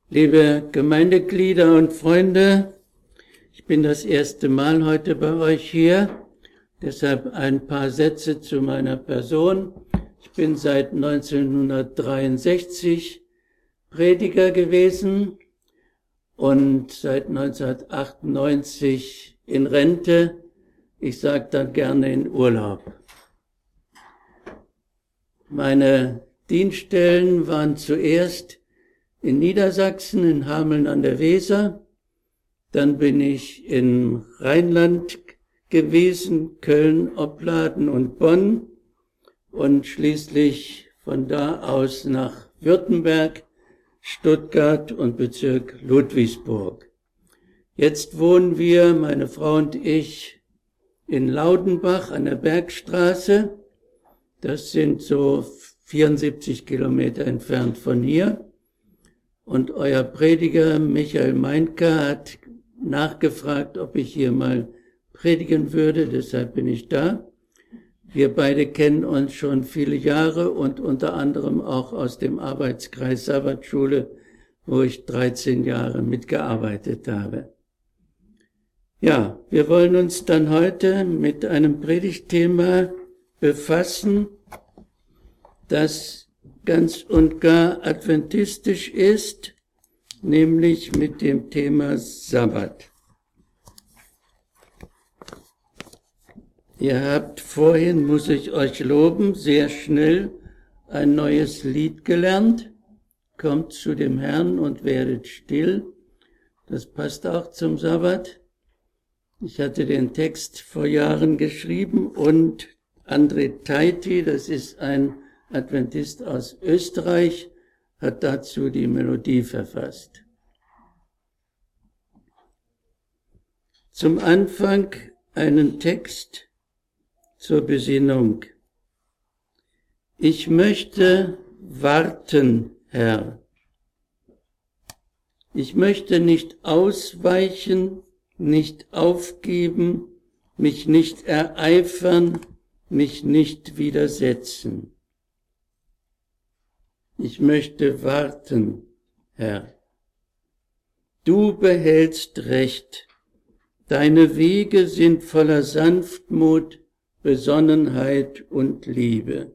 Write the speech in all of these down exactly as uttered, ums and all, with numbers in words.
Liebe Gemeindeglieder und Freunde, ich bin das erste Mal heute bei euch hier, deshalb ein paar Sätze zu meiner Person. Ich bin seit neunzehnhundertdreiundsechzig Prediger gewesen und seit neunzehnhundertachtundneunzig in Rente. Ich sage dann gerne in Urlaub. Meine Dienststellen waren zuerst in Niedersachsen, in Hameln an der Weser. Dann bin ich in Rheinland gewesen, Köln, Opladen und Bonn und schließlich von da aus nach Württemberg, Stuttgart und Bezirk Ludwigsburg. Jetzt wohnen wir, meine Frau und ich, in Laudenbach an der Bergstraße. Das sind so vierundsiebzig Kilometer entfernt von hier. Und euer Prediger Michael Meinke hat nachgefragt, ob ich hier mal predigen würde, deshalb bin ich da. Wir beide kennen uns schon viele Jahre und unter anderem auch aus dem Arbeitskreis Sabbatschule, wo ich dreizehn Jahre mitgearbeitet habe. Ja, wir wollen uns dann heute mit einem Predigtthema befassen, das ganz und gar adventistisch ist, nämlich mit dem Thema Sabbat. Ihr habt vorhin, muss ich euch loben, sehr schnell ein neues Lied gelernt. Kommt zu dem Herrn und werdet still. Das passt auch zum Sabbat. Ich hatte den Text vor Jahren geschrieben und André Taiti, das ist ein Adventist aus Österreich, hat dazu die Melodie verfasst. Zum Anfang einen Text zur Besinnung. Ich möchte warten, Herr. Ich möchte nicht ausweichen, nicht aufgeben, mich nicht ereifern, mich nicht widersetzen. Ich möchte warten, Herr. Du behältst Recht. Deine Wege sind voller Sanftmut, Besonnenheit und Liebe.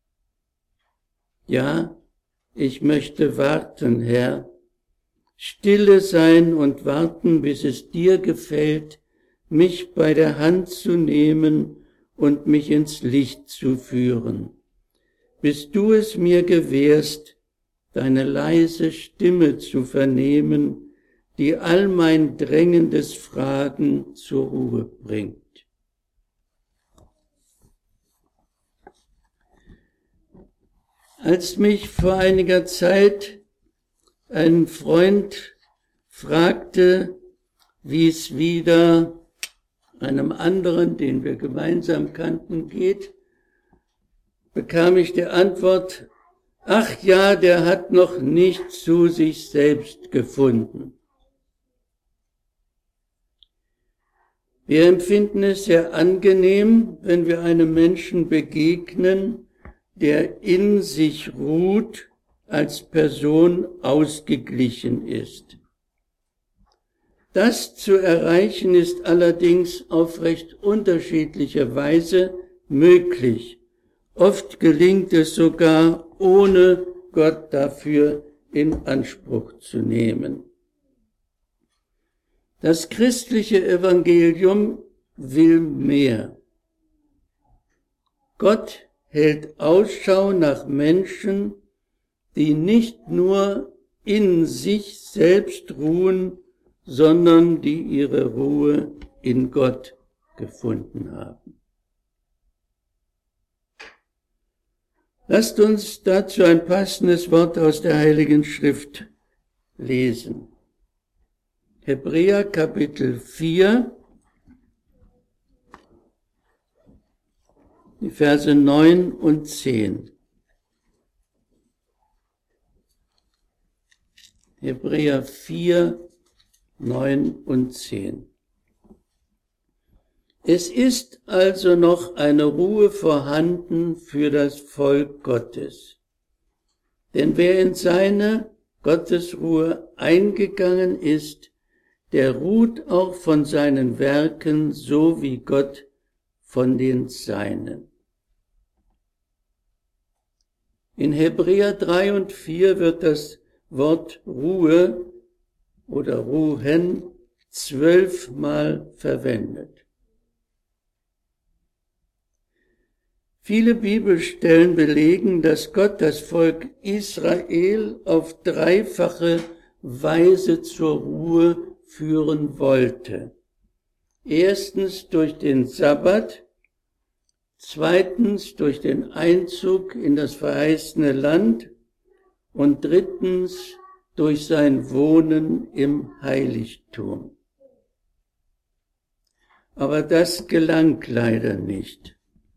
Ja, ich möchte warten, Herr. Stille sein und warten, bis es dir gefällt, mich bei der Hand zu nehmen und mich ins Licht zu führen. Bis du es mir gewährst, deine leise Stimme zu vernehmen, die all mein drängendes Fragen zur Ruhe bringt. Als mich vor einiger Zeit ein Freund fragte, wie es wieder einem anderen, den wir gemeinsam kannten, geht, bekam ich die Antwort, ach ja, der hat noch nicht zu sich selbst gefunden. Wir empfinden es sehr angenehm, wenn wir einem Menschen begegnen, der in sich ruht, als Person ausgeglichen ist. Das zu erreichen ist allerdings auf recht unterschiedliche Weise möglich. Oft gelingt es sogar, ohne Gott dafür in Anspruch zu nehmen. Das christliche Evangelium will mehr. Gott hält Ausschau nach Menschen, die nicht nur in sich selbst ruhen, sondern die ihre Ruhe in Gott gefunden haben. Lasst uns dazu ein passendes Wort aus der Heiligen Schrift lesen. Hebräer Kapitel vier, die Verse neun und zehn. Hebräer vier, neun und zehn. Es ist also noch eine Ruhe vorhanden für das Volk Gottes. Denn wer in seine Gottes Ruhe eingegangen ist, der ruht auch von seinen Werken, so wie Gott von den Seinen. In Hebräer drei und vier wird das Wort Ruhe oder Ruhen zwölfmal verwendet. Viele Bibelstellen belegen, dass Gott das Volk Israel auf dreifache Weise zur Ruhe führen wollte. Erstens durch den Sabbat, zweitens durch den Einzug in das verheißene Land und drittens durch sein Wohnen im Heiligtum. Aber das gelang leider nicht.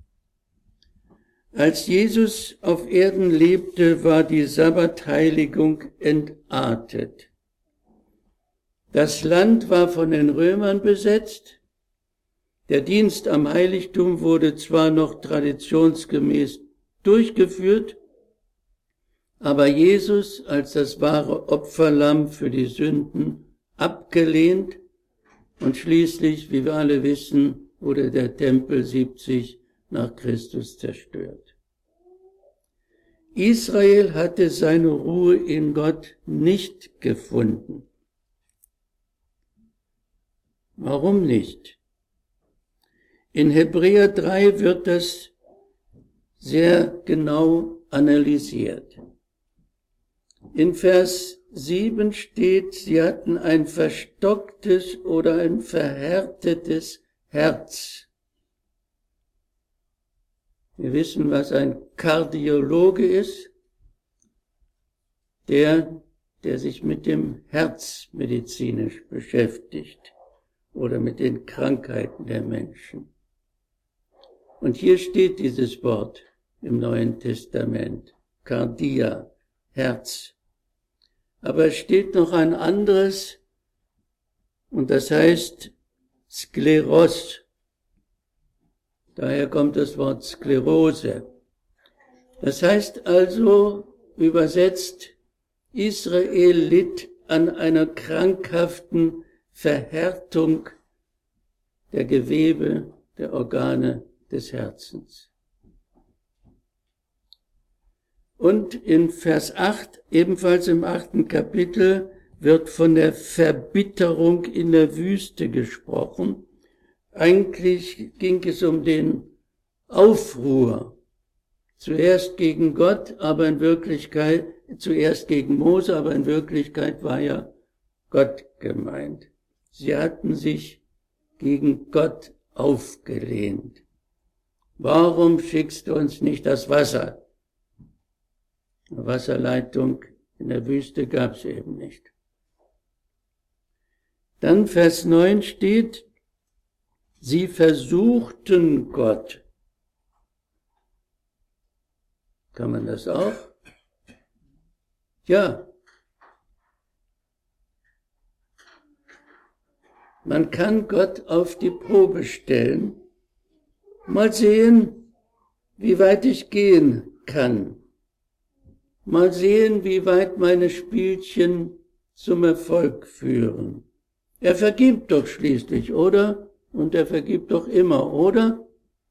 Als Jesus auf Erden lebte, war die Sabbatheiligung entartet. Das Land war von den Römern besetzt. Der Dienst am Heiligtum wurde zwar noch traditionsgemäß durchgeführt, aber Jesus als das wahre Opferlamm für die Sünden abgelehnt und schließlich, wie wir alle wissen, wurde der Tempel siebzig nach Christus zerstört. Israel hatte seine Ruhe in Gott nicht gefunden. Warum nicht? In Hebräer drei wird das sehr genau analysiert. In Vers sieben steht, sie hatten ein verstocktes oder ein verhärtetes Herz. Wir wissen, was ein Kardiologe ist, der, der sich mit dem Herz medizinisch beschäftigt oder mit den Krankheiten der Menschen. Und hier steht dieses Wort im Neuen Testament, Kardia, Herz. Aber es steht noch ein anderes, und das heißt Skleros. Daher kommt das Wort Sklerose. Das heißt also, übersetzt, Israel litt an einer krankhaften Verhärtung der Gewebe, der Organe des Herzens. Und in Vers acht, ebenfalls im achten Kapitel, wird von der Verbitterung in der Wüste gesprochen. Eigentlich ging es um den Aufruhr. Zuerst gegen Gott, aber in Wirklichkeit, zuerst gegen Mose, aber in Wirklichkeit war ja Gott gemeint. Sie hatten sich gegen Gott aufgelehnt. Warum schickst du uns nicht das Wasser? Eine Wasserleitung in der Wüste gab es eben nicht. Dann Vers neun steht, sie versuchten Gott. Kann man das auch? Ja. Man kann Gott auf die Probe stellen. Mal sehen, wie weit ich gehen kann. Mal sehen, wie weit meine Spielchen zum Erfolg führen. Er vergibt doch schließlich, oder? Und er vergibt doch immer, oder?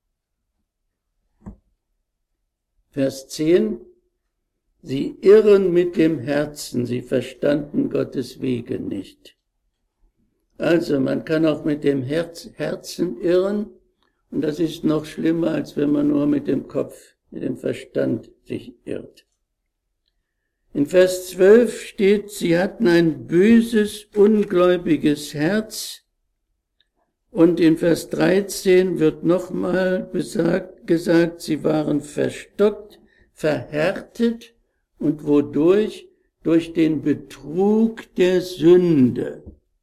Vers zehn. Sie irren mit dem Herzen, sie verstanden Gottes Wege nicht. Also man kann auch mit dem Herz, Herzen irren, und das ist noch schlimmer, als wenn man nur mit dem Kopf, mit dem Verstand sich irrt. In Vers zwölf steht, sie hatten ein böses, ungläubiges Herz. Und in Vers dreizehn wird nochmal gesagt, sie waren verstockt, verhärtet und wodurch? Durch den Betrug der Sünde.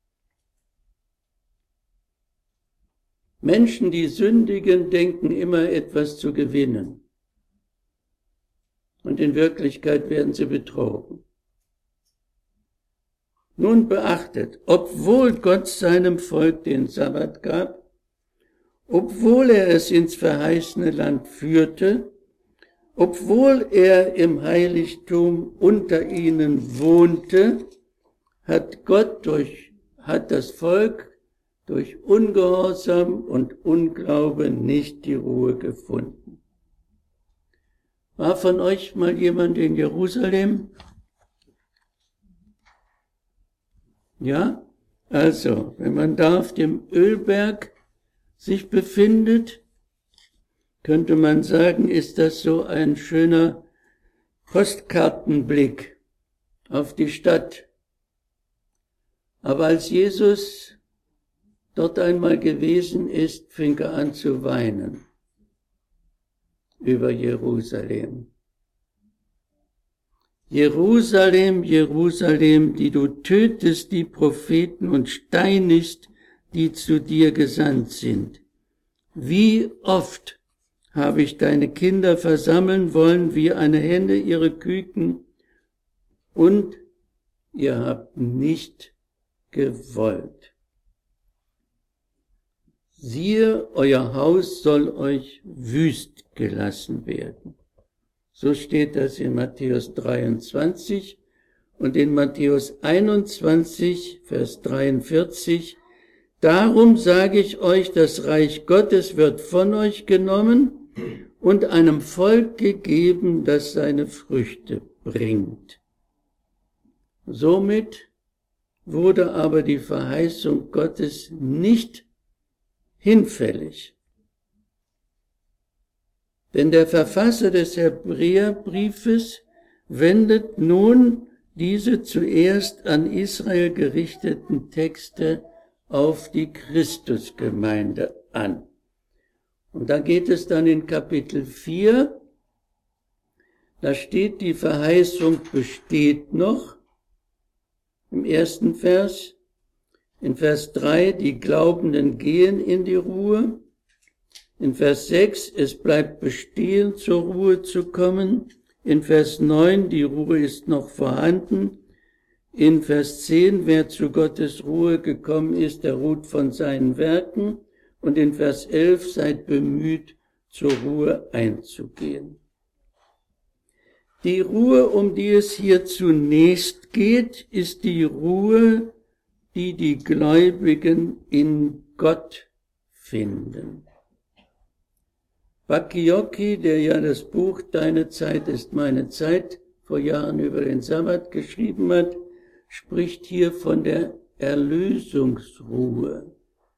Menschen, die sündigen, denken immer etwas zu gewinnen. Und in Wirklichkeit werden sie betrogen. Nun beachtet, obwohl Gott seinem Volk den Sabbat gab, obwohl er es ins verheißene Land führte, Obwohl er im Heiligtum unter ihnen wohnte, hat Gott durch, hat das Volk durch Ungehorsam und Unglaube nicht die Ruhe gefunden. War von euch mal jemand in Jerusalem? Ja? Also, wenn man da auf dem Ölberg sich befindet, könnte man sagen, ist das so ein schöner Postkartenblick auf die Stadt. Aber als Jesus dort einmal gewesen ist, fing er an zu weinen über Jerusalem. Jerusalem, Jerusalem, die du tötest die Propheten und steinigst, die zu dir gesandt sind. Wie oft habe ich deine Kinder versammeln wollen, wie eine Henne ihre Küken, und ihr habt nicht gewollt. Siehe, euer Haus soll euch wüst gelassen werden. So steht das in Matthäus dreiundzwanzig und in Matthäus einundzwanzig, Vers dreiundvierzig. Darum sage ich euch, das Reich Gottes wird von euch genommen und einem Volk gegeben, das seine Früchte bringt. Somit wurde aber die Verheißung Gottes nicht hinfällig. Denn der Verfasser des Hebräerbriefes wendet nun diese zuerst an Israel gerichteten Texte auf die Christusgemeinde an. Und da geht es dann in Kapitel vier, da steht, die Verheißung besteht noch, im ersten Vers. In Vers drei, die Glaubenden gehen in die Ruhe. In Vers sechs, es bleibt bestehen, zur Ruhe zu kommen. In Vers neun, die Ruhe ist noch vorhanden. In Vers zehn, wer zu Gottes Ruhe gekommen ist, der ruht von seinen Werken. Und in Vers elf, seid bemüht, zur Ruhe einzugehen. Die Ruhe, um die es hier zunächst geht, ist die Ruhe, die die Gläubigen in Gott finden. Bakioki, der ja das Buch Deine Zeit ist meine Zeit vor Jahren über den Sabbat geschrieben hat, spricht hier von der Erlösungsruhe.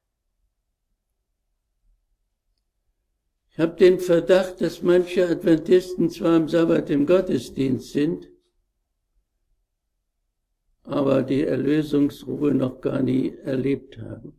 Ich habe den Verdacht, dass manche Adventisten zwar am Sabbat im Gottesdienst sind, aber die Erlösungsruhe noch gar nie erlebt haben.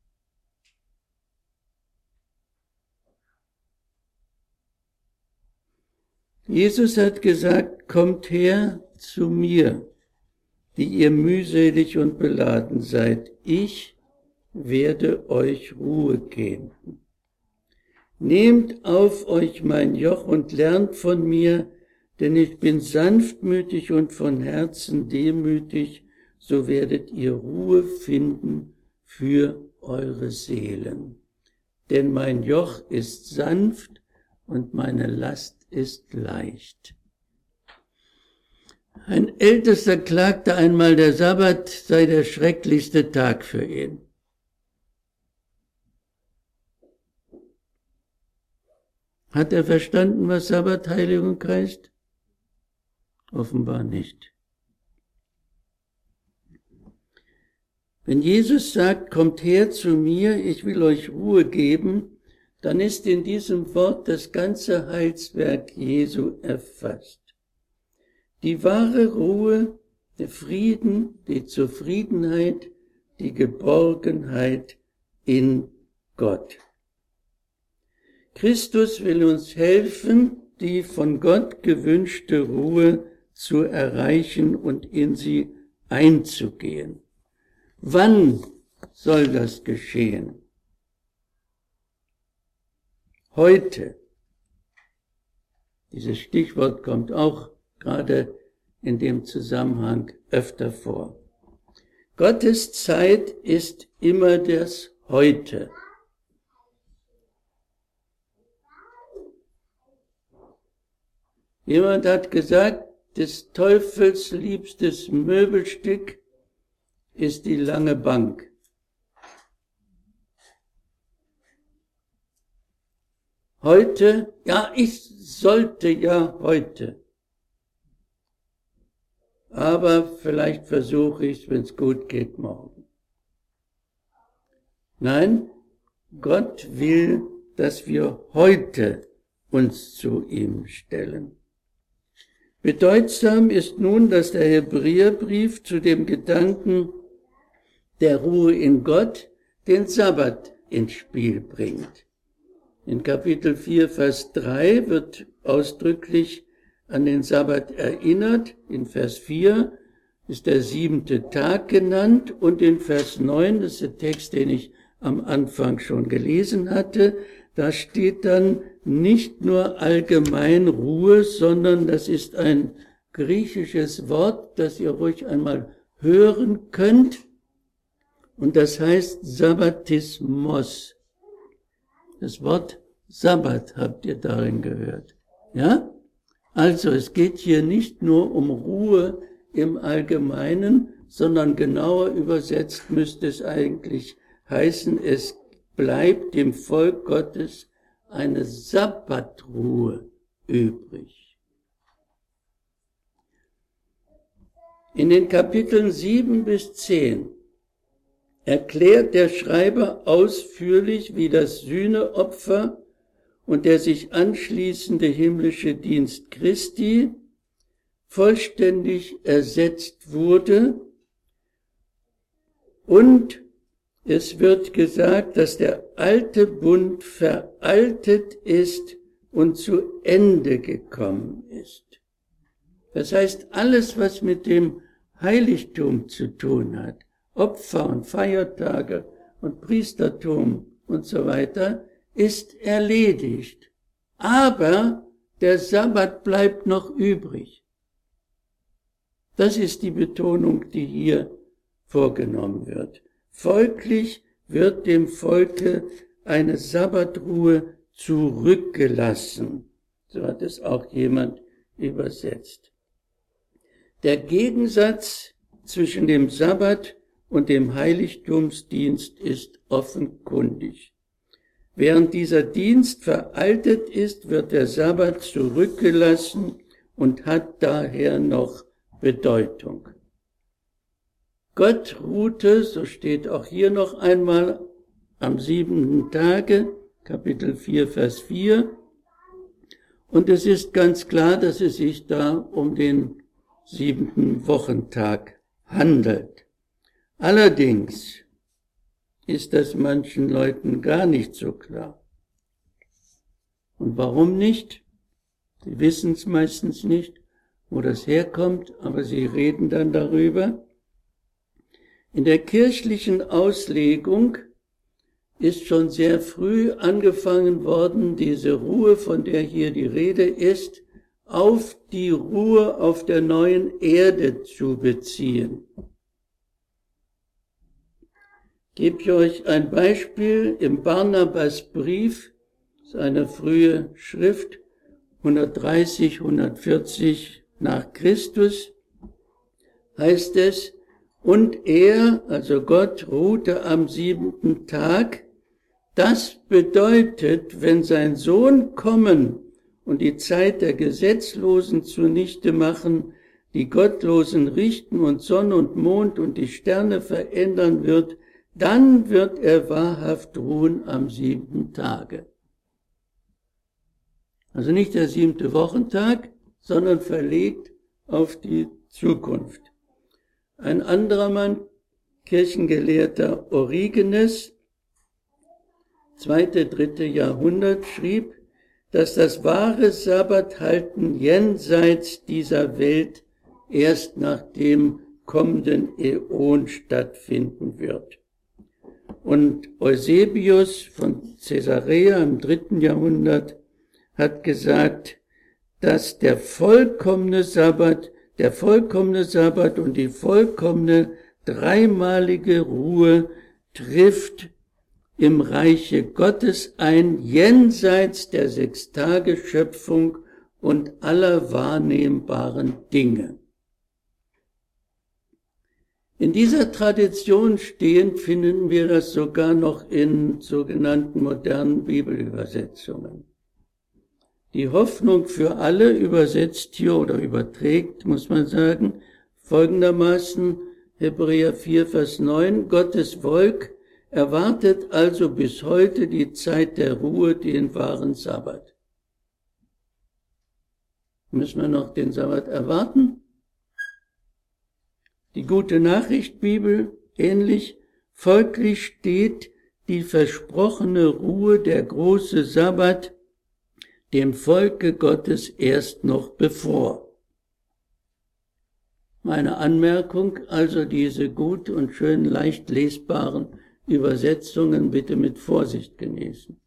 Jesus hat gesagt, kommt her zu mir, die ihr mühselig und beladen seid. Ich werde euch Ruhe geben. Nehmt auf euch mein Joch und lernt von mir, denn ich bin sanftmütig und von Herzen demütig, so werdet ihr Ruhe finden für eure Seelen. Denn mein Joch ist sanft und meine Last ist leicht. Ein Ältester klagte einmal, der Sabbat sei der schrecklichste Tag für ihn. Hat er verstanden, was Sabbatheiligung heißt? Offenbar nicht. Wenn Jesus sagt, kommt her zu mir, ich will euch Ruhe geben, dann ist in diesem Wort das ganze Heilswerk Jesu erfasst. Die wahre Ruhe, der Frieden, die Zufriedenheit, die Geborgenheit in Gott. Christus will uns helfen, die von Gott gewünschte Ruhe zu erreichen und in sie einzugehen. Wann soll das geschehen? Heute. Dieses Stichwort kommt auch gerade in dem Zusammenhang öfter vor. Gottes Zeit ist immer das Heute. Jemand hat gesagt, des Teufels liebstes Möbelstück ist die lange Bank. Heute, ja, ich sollte ja heute. Aber vielleicht versuche ich es, wenn es gut geht, morgen. Nein, Gott will, dass wir heute uns zu ihm stellen. Bedeutsam ist nun, dass der Hebräerbrief zu dem Gedanken der Ruhe in Gott den Sabbat ins Spiel bringt. In Kapitel vier, Vers drei wird ausdrücklich an den Sabbat erinnert. In Vers vier ist der siebente Tag genannt und in Vers neun, das ist der Text, den ich am Anfang schon gelesen hatte, da steht dann nicht nur allgemein Ruhe, sondern das ist ein griechisches Wort, das ihr ruhig einmal hören könnt. Und das heißt Sabbatismos. Das Wort Sabbat habt ihr darin gehört. Ja? Also es geht hier nicht nur um Ruhe im Allgemeinen, sondern genauer übersetzt müsste es eigentlich heißen, es bleibt dem Volk Gottes eine Sabbatruhe übrig. In den Kapiteln sieben bis zehn erklärt der Schreiber ausführlich, wie das Sühneopfer und der sich anschließende himmlische Dienst Christi vollständig ersetzt wurde, und es wird gesagt, dass der alte Bund veraltet ist und zu Ende gekommen ist. Das heißt, alles, was mit dem Heiligtum zu tun hat, Opfer und Feiertage und Priestertum und so weiter, ist erledigt. Aber der Sabbat bleibt noch übrig. Das ist die Betonung, die hier vorgenommen wird. Folglich wird dem Volke eine Sabbatruhe zurückgelassen. So hat es auch jemand übersetzt. Der Gegensatz zwischen dem Sabbat und dem Heiligtumsdienst ist offenkundig. Während dieser Dienst veraltet ist, wird der Sabbat zurückgelassen und hat daher noch Bedeutung. Gott ruhte, so steht auch hier noch einmal, am siebenten Tage, Kapitel vier, Vers vier, und es ist ganz klar, dass es sich da um den siebenten Wochentag handelt. Allerdings ist das manchen Leuten gar nicht so klar. Und warum nicht? Sie wissen es meistens nicht, wo das herkommt, aber sie reden dann darüber. In der kirchlichen Auslegung ist schon sehr früh angefangen worden, diese Ruhe, von der hier die Rede ist, auf die Ruhe auf der neuen Erde zu beziehen. Ich gebe euch ein Beispiel im Barnabasbrief, das ist eine frühe Schrift, hundertdreißig, hundertvierzig nach Christus, heißt es, und er, also Gott, ruhte am siebenten Tag. Das bedeutet, wenn sein Sohn kommen und die Zeit der Gesetzlosen zunichte machen, die Gottlosen richten und Sonne und Mond und die Sterne verändern wird, dann wird er wahrhaft ruhen am siebten Tage. Also nicht der siebte Wochentag, sondern verlegt auf die Zukunft. Ein anderer Mann, Kirchengelehrter Origenes, zweite, dritte Jahrhundert, schrieb, dass das wahre Sabbathalten jenseits dieser Welt erst nach dem kommenden Äon stattfinden wird. Und Eusebius von Caesarea im dritten Jahrhundert hat gesagt, dass der vollkommene Sabbat, der vollkommene Sabbat und die vollkommene dreimalige Ruhe trifft im Reiche Gottes ein, jenseits der Sechstageschöpfung und aller wahrnehmbaren Dinge. In dieser Tradition stehend finden wir das sogar noch in sogenannten modernen Bibelübersetzungen. Die Hoffnung für alle übersetzt hier oder überträgt, muss man sagen, folgendermaßen Hebräer vier, Vers neun, Gottes Volk erwartet also bis heute die Zeit der Ruhe, den wahren Sabbat. Müssen wir noch den Sabbat erwarten? Die Gute Nachricht Bibel ähnlich, folglich steht die versprochene Ruhe, der große Sabbat, dem Volke Gottes erst noch bevor. Meine Anmerkung, also diese gut und schön leicht lesbaren Übersetzungen bitte mit Vorsicht genießen.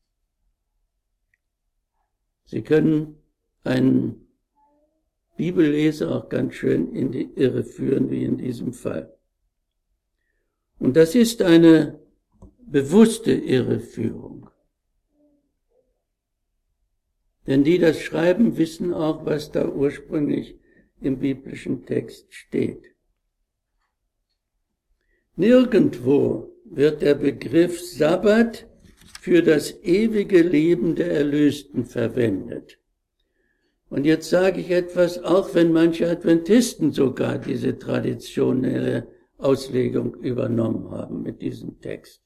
Sie können einen Bibelleser auch ganz schön in die Irre führen, wie in diesem Fall. Und das ist eine bewusste Irreführung. Denn die das schreiben, wissen auch, was da ursprünglich im biblischen Text steht. Nirgendwo wird der Begriff Sabbat für das ewige Leben der Erlösten verwendet. Und jetzt sage ich etwas, auch wenn manche Adventisten sogar diese traditionelle Auslegung übernommen haben mit diesem Text.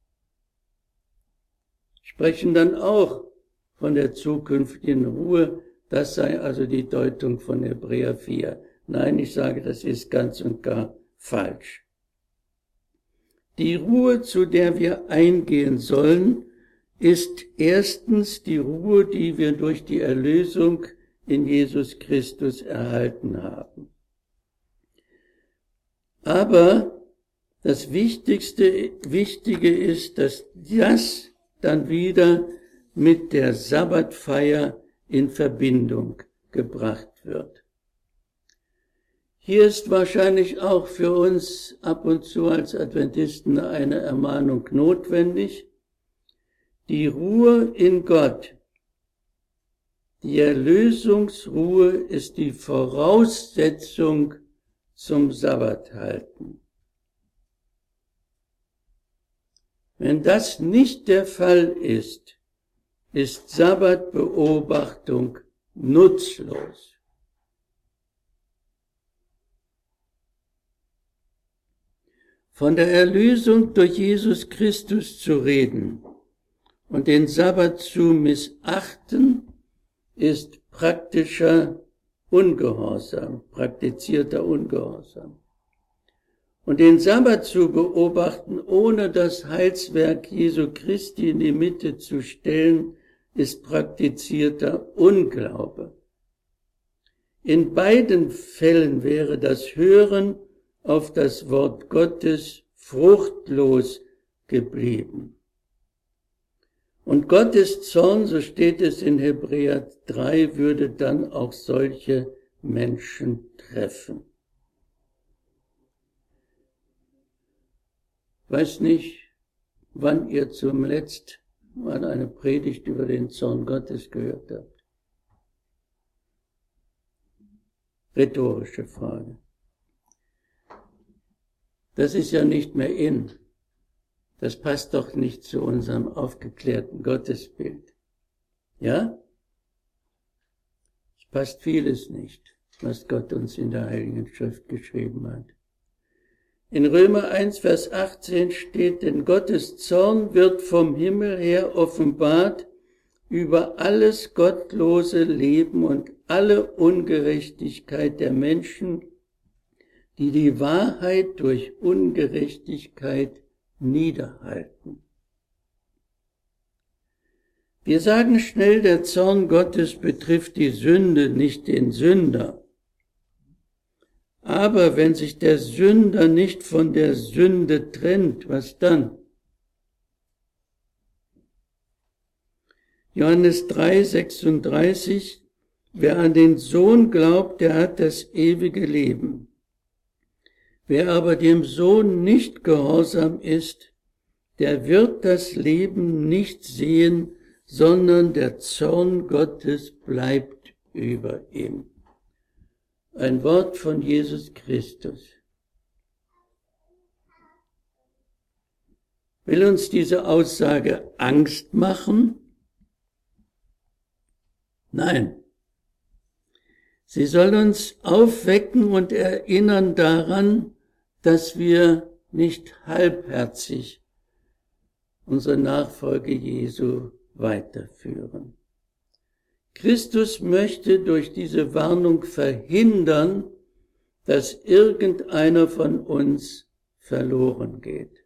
Sprechen dann auch von der zukünftigen Ruhe, das sei also die Deutung von Hebräer vier. Nein, ich sage, das ist ganz und gar falsch. Die Ruhe, zu der wir eingehen sollen, ist erstens die Ruhe, die wir durch die Erlösung in Jesus Christus erhalten haben. Aber das Wichtigste, Wichtige ist, dass das dann wieder mit der Sabbatfeier in Verbindung gebracht wird. Hier ist wahrscheinlich auch für uns ab und zu als Adventisten eine Ermahnung notwendig. Die Ruhe in Gott, die Erlösungsruhe ist die Voraussetzung zum Sabbathalten. Wenn das nicht der Fall ist, ist Sabbatbeobachtung nutzlos. Von der Erlösung durch Jesus Christus zu reden und den Sabbat zu missachten, ist praktischer Ungehorsam, praktizierter Ungehorsam. Und den Sabbat zu beobachten, ohne das Heilswerk Jesu Christi in die Mitte zu stellen, ist praktizierter Unglaube. In beiden Fällen wäre das Hören auf das Wort Gottes fruchtlos geblieben. Und Gottes Zorn, so steht es in Hebräer drei, würde dann auch solche Menschen treffen. Weiß nicht, wann ihr zum letzten Mal eine Predigt über den Zorn Gottes gehört habt. Rhetorische Frage. Das ist ja nicht mehr in. Das passt doch nicht zu unserem aufgeklärten Gottesbild. Ja? Es passt vieles nicht, was Gott uns in der Heiligen Schrift geschrieben hat. In Römer eins, Vers achtzehn steht, denn Gottes Zorn wird vom Himmel her offenbart über alles gottlose Leben und alle Ungerechtigkeit der Menschen, die die Wahrheit durch Ungerechtigkeit niederhalten. Wir sagen schnell, der Zorn Gottes betrifft die Sünde, nicht den Sünder. Aber wenn sich der Sünder nicht von der Sünde trennt, was dann? Johannes drei, sechsunddreißig, wer an den Sohn glaubt, der hat das ewige Leben. Wer aber dem Sohn nicht gehorsam ist, der wird das Leben nicht sehen, sondern der Zorn Gottes bleibt über ihm. Ein Wort von Jesus Christus. Will uns diese Aussage Angst machen? Nein. Sie soll uns aufwecken und erinnern daran, dass wir nicht halbherzig unsere Nachfolge Jesu weiterführen. Christus möchte durch diese Warnung verhindern, dass irgendeiner von uns verloren geht.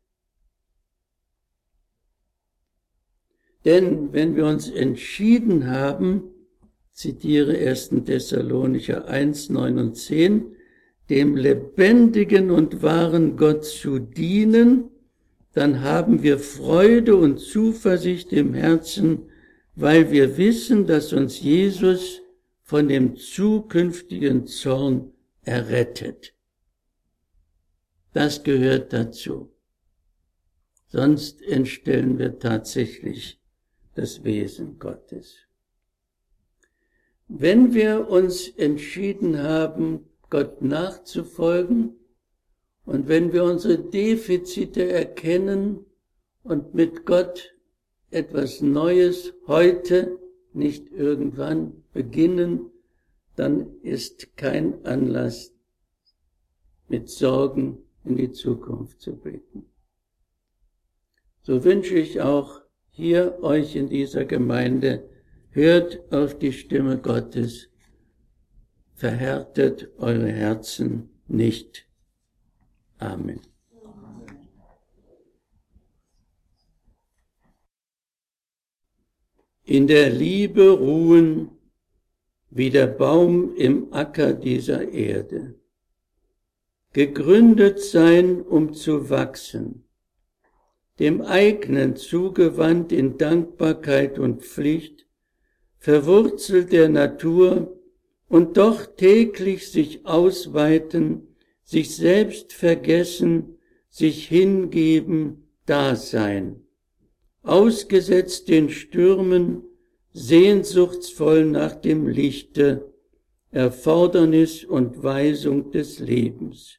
Denn wenn wir uns entschieden haben, zitiere ersten Thessalonicher eins, neun und zehn, dem lebendigen und wahren Gott zu dienen, dann haben wir Freude und Zuversicht im Herzen, weil wir wissen, dass uns Jesus von dem zukünftigen Zorn errettet. Das gehört dazu. Sonst entstellen wir tatsächlich das Wesen Gottes. Wenn wir uns entschieden haben, Gott nachzufolgen, und wenn wir unsere Defizite erkennen und mit Gott etwas Neues heute, nicht irgendwann beginnen, dann ist kein Anlass, mit Sorgen in die Zukunft zu blicken. So wünsche ich auch hier euch in dieser Gemeinde, hört auf die Stimme Gottes, verhärtet eure Herzen nicht. Amen. In der Liebe ruhen wie der Baum im Acker dieser Erde, gegründet sein, um zu wachsen, dem eigenen zugewandt in Dankbarkeit und Pflicht, verwurzelt der Natur und doch täglich sich ausweiten, sich selbst vergessen, sich hingeben, Dasein, ausgesetzt den Stürmen, sehnsuchtsvoll nach dem Lichte, Erfordernis und Weisung des Lebens.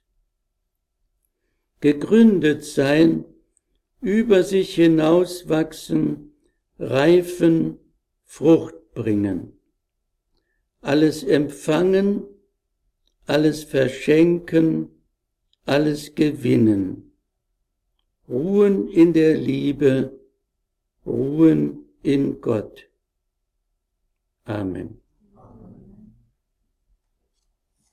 Gegründet sein, über sich hinauswachsen, reifen, Frucht bringen. Alles empfangen, alles verschenken, alles gewinnen. Ruhen in der Liebe, ruhen in Gott. Amen.